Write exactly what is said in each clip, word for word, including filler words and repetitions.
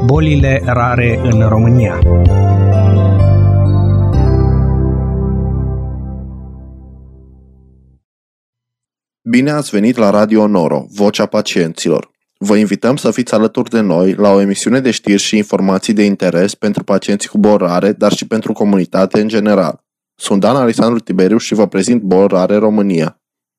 Bolile rare în România. Bine ați venit la Radio Noro, Vocea Pacienților. Vă invităm să fiți alături de noi la o emisiune de știri și informații de interes pentru pacienții cu boli rare, dar și pentru comunitate în general. Sunt Dan Alexandru Tiberiu și vă prezint Boli Rare România.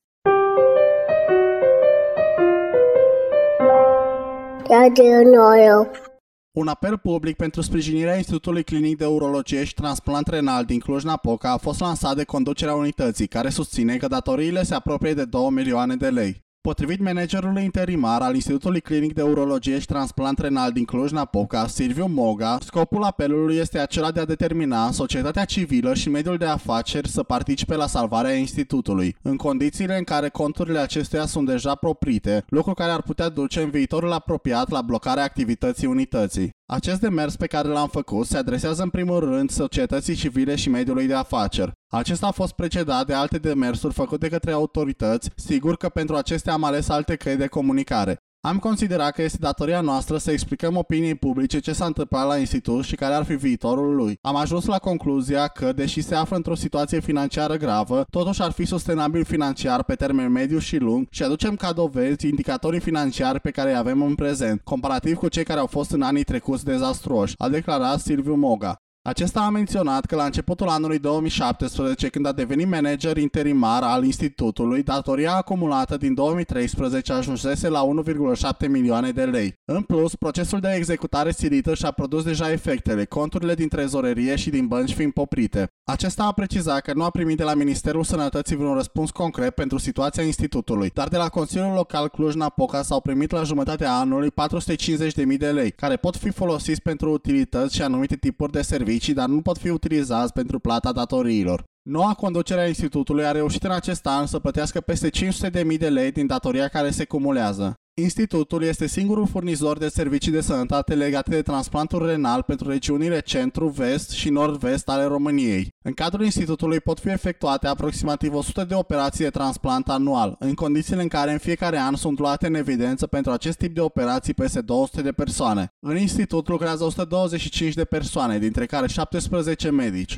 Radio Noro. Un apel public pentru sprijinirea Institutului Clinic de Urologie și Transplant Renal din Cluj-Napoca a fost lansat de conducerea unității, care susține că datoriile se apropie de două milioane de lei. Potrivit managerului interimar al Institutului Clinic de Urologie și Transplant Renal din Cluj-Napoca, Silviu Moga, scopul apelului este acela de a determina societatea civilă și mediul de afaceri să participe la salvarea institutului, în condițiile în care conturile acestuia sunt deja proprite, lucru care ar putea duce în viitorul apropiat la blocarea activității unității. Acest demers pe care l-am făcut se adresează în primul rând societății civile și mediului de afaceri. Acesta a fost precedat de alte demersuri făcute de către autorități, sigur că pentru acestea am ales alte căi de comunicare. Am considerat că este datoria noastră să explicăm opiniei publice ce s-a întâmplat la institut și care ar fi viitorul lui. Am ajuns la concluzia că, deși se află într-o situație financiară gravă, totuși ar fi sustenabil financiar pe termen mediu și lung și aducem ca dovezi indicatorii financiari pe care îi avem în prezent, comparativ cu cei care au fost în anii trecuți dezastruoși, a declarat Silviu Moga. Acesta a menționat că la începutul anului două mii șaptesprezece, când a devenit manager interimar al institutului, datoria acumulată din două mii treisprezece ajunsese la unu virgulă șapte milioane de lei. În plus, procesul de executare silită și-a produs deja efectele, conturile din trezorerie și din bănci fiind poprite. Acesta a precizat că nu a primit de la Ministerul Sănătății vreun răspuns concret pentru situația institutului, dar de la Consiliul Local Cluj-Napoca s-au primit la jumătatea anului patru sute cincizeci de mii de lei, care pot fi folosiți pentru utilități și anumite tipuri de servicii, dar nu pot fi utilizați pentru plata datoriilor. Noua conducere a institutului a reușit în acest an să plătească peste cinci sute de mii de lei din datoria care se cumulează. Institutul este singurul furnizor de servicii de sănătate legate de transplantul renal pentru regiunile centru, vest și nord-vest ale României. În cadrul institutului pot fi efectuate aproximativ o sută de operații de transplant anual, în condițiile în care în fiecare an sunt luate în evidență pentru acest tip de operații peste două sute de persoane. În institut lucrează o sută douăzeci și cinci de persoane, dintre care șaptesprezece medici.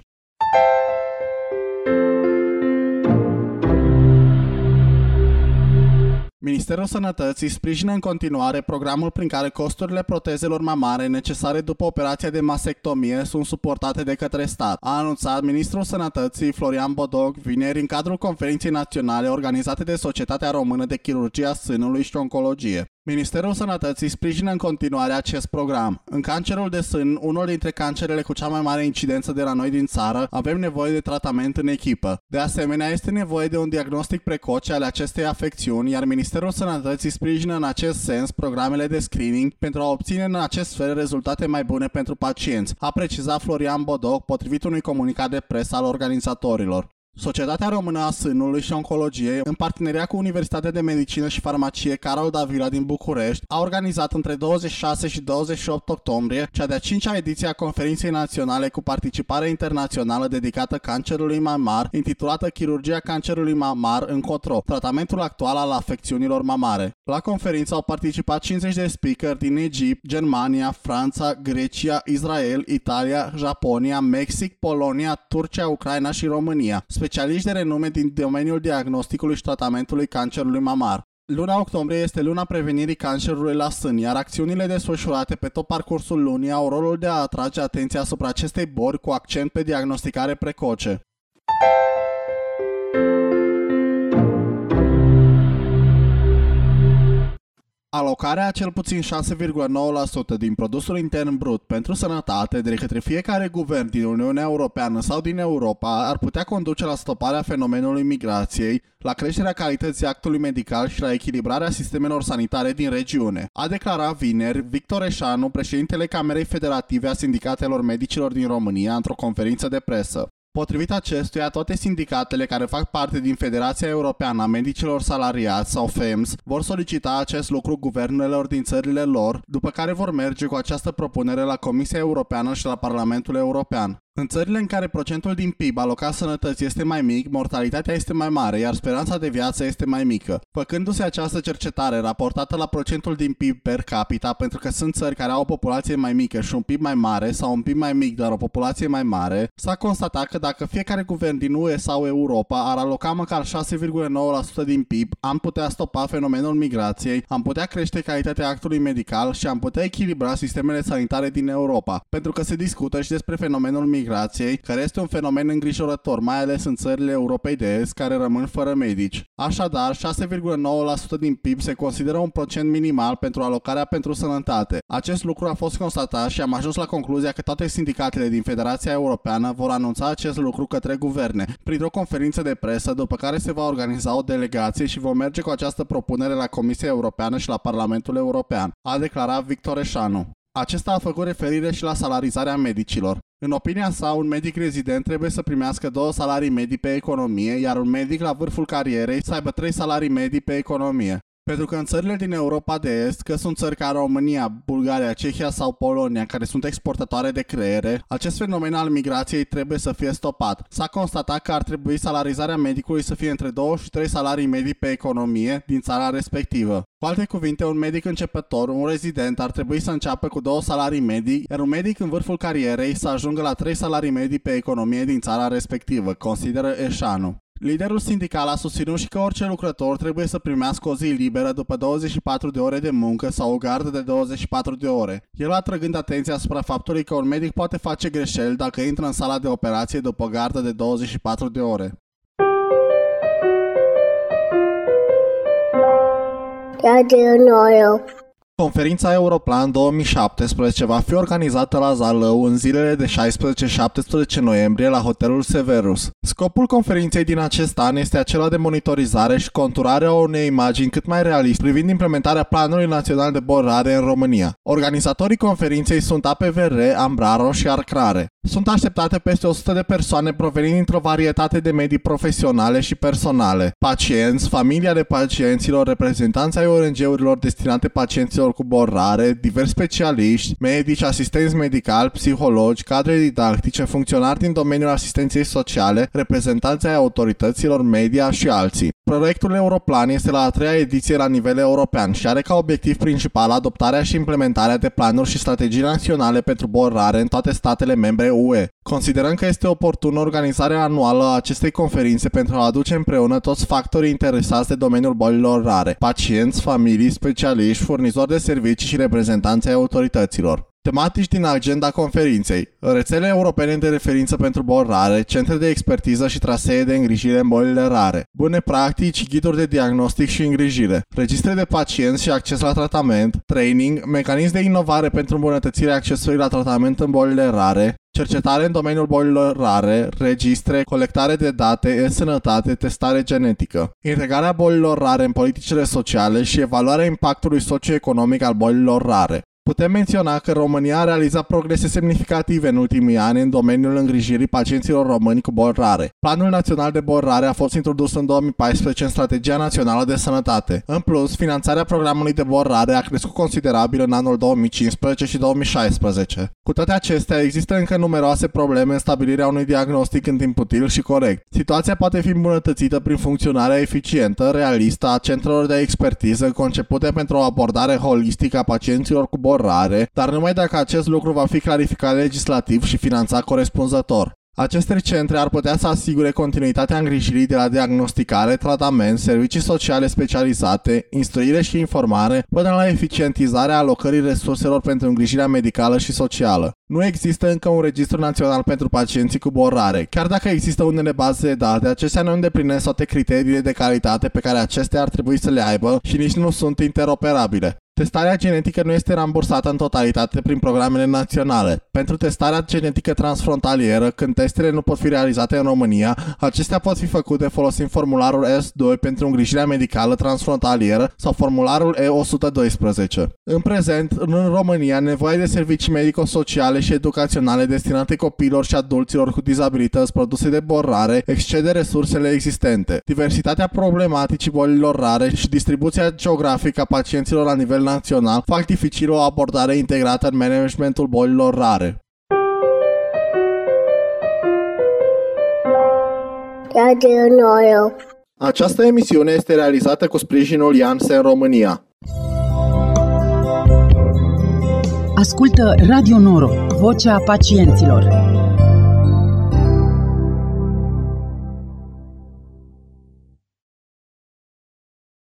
Ministerul Sănătății sprijină în continuare programul prin care costurile protezelor mamare necesare după operația de mastectomie sunt suportate de către stat, a anunțat Ministrul Sănătății Florian Bodoc vineri în cadrul conferinței naționale organizate de Societatea Română de Chirurgie a Sânului și Oncologie. Ministerul Sănătății sprijină în continuare acest program. În cancerul de sân, unul dintre cancerele cu cea mai mare incidență de la noi din țară, avem nevoie de tratament în echipă. De asemenea, este nevoie de un diagnostic precoce ale acestei afecțiuni, iar Ministerul Sănătății sprijină în acest sens programele de screening pentru a obține în acest fel rezultate mai bune pentru pacienți, a precizat Florian Bodoc, potrivit unui comunicat de presă al organizatorilor. Societatea Română a Sânului și Oncologiei, în parteneriat cu Universitatea de Medicină și Farmacie Carol Davila din București, a organizat între douăzeci și șase și douăzeci și opt octombrie cea de-a cincea ediție a Conferinței Naționale cu participare internațională dedicată cancerului mamar, intitulată Chirurgia cancerului mamar încotro, tratamentul actual al afecțiunilor mamare. La conferință au participat cincizeci de speaker din Egipt, Germania, Franța, Grecia, Israel, Italia, Japonia, Mexic, Polonia, Turcia, Ucraina și România, specialiști de renume din domeniul diagnosticului și tratamentului cancerului mamar. Luna octombrie este luna prevenirii cancerului la sân, iar acțiunile desfășurate pe tot parcursul lunii au rolul de a atrage atenția asupra acestei boli cu accent pe diagnosticare precoce. Alocarea a cel puțin șase virgulă nouă la sută din produsul intern brut pentru sănătate de către fiecare guvern din Uniunea Europeană sau din Europa ar putea conduce la stoparea fenomenului migrației, la creșterea calității actului medical și la echilibrarea sistemelor sanitare din regiune, a declarat vineri Victor Eșanu, președintele Camerei Federative a Sindicatelor Medicilor din România, într-o conferință de presă. Potrivit acestuia, toate sindicatele care fac parte din Federația Europeană a Medicilor Salariați sau F E M S vor solicita acest lucru guvernelor din țările lor, după care vor merge cu această propunere la Comisia Europeană și la Parlamentul European. În țările în care procentul din P I B alocat sănătății este mai mic, mortalitatea este mai mare, iar speranța de viață este mai mică. Făcându-se această cercetare raportată la procentul din P I B per capita, pentru că sunt țări care au o populație mai mică și un P I B mai mare sau un P I B mai mic, dar o populație mai mare, s-a constatat că dacă fiecare guvern din U E sau Europa ar aloca măcar șase virgulă nouă la sută din P I B, am putea stopa fenomenul migrației, am putea crește calitatea actului medical și am putea echilibra sistemele sanitare din Europa, pentru că se discută și despre fenomenul migrației. migrației, care este un fenomen îngrijorător, mai ales în țările Europei de Est, care rămân fără medici. Așadar, șase virgulă nouă la sută din P I B se consideră un procent minimal pentru alocarea pentru sănătate. Acest lucru a fost constatat și am ajuns la concluzia că toate sindicatele din Federația Europeană vor anunța acest lucru către guverne, printr-o conferință de presă, după care se va organiza o delegație și vom merge cu această propunere la Comisia Europeană și la Parlamentul European, a declarat Victor Eșanu. Acesta a făcut referire și la salarizarea medicilor. În opinia sa, un medic rezident trebuie să primească două salarii medii pe economie, iar un medic la vârful carierei să aibă trei salarii medii pe economie. Pentru că în țările din Europa de Est, că sunt țări ca România, Bulgaria, Cehia sau Polonia, care sunt exportatoare de creiere, acest fenomen al migrației trebuie să fie stopat. S-a constatat că ar trebui salarizarea medicului să fie între două și trei salarii medii pe economie din țara respectivă. Cu alte cuvinte, un medic începător, un rezident, ar trebui să înceapă cu două salarii medii, iar un medic în vârful carierei să ajungă la trei salarii medii pe economie din țara respectivă, consideră Eșanu. Liderul sindical a susținut și că orice lucrător trebuie să primească o zi liberă după douăzeci și patru de ore de muncă sau o gardă de douăzeci și patru de ore. El atrăgând atenția asupra faptului că un medic poate face greșeli dacă intră în sala de operație după o gardă de douăzeci și patru de ore. Radio Noro. Conferința Europlan două mii șaptesprezece va fi organizată la Zalău în zilele de șaisprezece șaptesprezece noiembrie la Hotelul Severus. Scopul conferinței din acest an este acela de monitorizare și conturarea unei imagini cât mai realiste privind implementarea Planului Național de Boli Rare în România. Organizatorii conferinței sunt A P V R, Ambraro și Arcrare. Sunt așteptate peste o sută de persoane provenind dintr-o varietate de medii profesionale și personale. Pacienți, familii ale pacienților, reprezentanți ai O N G-urilor destinate pacienților cu boli rare, diversi specialiști, medici, asistenți medicali, psihologi, cadre didactice, funcționari din domeniul asistenței sociale, reprezentanți ai autorităților, media și alții. Proiectul Europlan este la a treia ediție la nivel european și are ca obiectiv principal adoptarea și implementarea de planuri și strategii naționale pentru boli rare în toate statele membre U E. Considerăm că este oportună organizarea anuală a acestei conferințe pentru a aduce împreună toți factorii interesați de domeniul bolilor rare, pacienți, familii, specialiști, furnizori de servicii și reprezentanți ai autorităților. Tematici din agenda conferinței: rețele europene de referință pentru boli rare, centre de expertiză și trasee de îngrijire în bolile rare, bune practici, ghiduri de diagnostic și îngrijire, registre de pacienți și acces la tratament, training, mecanism de inovare pentru îmbunătățirea accesului la tratament în bolile rare, cercetare în domeniul bolilor rare, registre, colectare de date, e-sănătate, testare genetică, integrarea bolilor rare în politicile sociale și evaluarea impactului socioeconomic al bolilor rare. Putem menționa că România a realizat progrese semnificative în ultimii ani în domeniul îngrijirii pacienților români cu boli rare. Planul Național de Boli Rare a fost introdus în două mii paisprezece în Strategia Națională de Sănătate. În plus, finanțarea programului de boli rare a crescut considerabil în anul două mii cincisprezece și două mii șaisprezece. Cu toate acestea, există încă numeroase probleme în stabilirea unui diagnostic în timp util și corect. Situația poate fi îmbunătățită prin funcționarea eficientă, realistă a centrelor de expertiză concepute pentru o abordare holistică a pacienților cu boli rare, dar numai dacă acest lucru va fi clarificat legislativ și finanțat corespunzător. Aceste centre ar putea să asigure continuitatea îngrijirii de la diagnosticare, tratament, servicii sociale specializate, instruire și informare, până la eficientizarea alocării resurselor pentru îngrijirea medicală și socială. Nu există încă un registru național pentru pacienții cu boli rare. Chiar dacă există unele baze de date, acestea nu îndeplinesc toate criteriile de calitate pe care acestea ar trebui să le aibă și nici nu sunt interoperabile. Testarea genetică nu este rambursată în totalitate prin programele naționale. Pentru testarea genetică transfrontalieră, când testele nu pot fi realizate în România, acestea pot fi făcute folosind formularul S doi pentru îngrijirea medicală transfrontalieră sau formularul E o sută doisprezece. În prezent, în România, nevoia de servicii medico-sociale și educaționale destinate copiilor și adulților cu dizabilități produse de boli rare excede resursele existente. Diversitatea problematicii bolilor rare și distribuția geografică a pacienților la nivel național fac dificil o abordare integrată în managementul bolilor rare. Radio Noro. Această emisiune este realizată cu sprijinul Janssen România. Ascultă Radio Noro, vocea pacienților.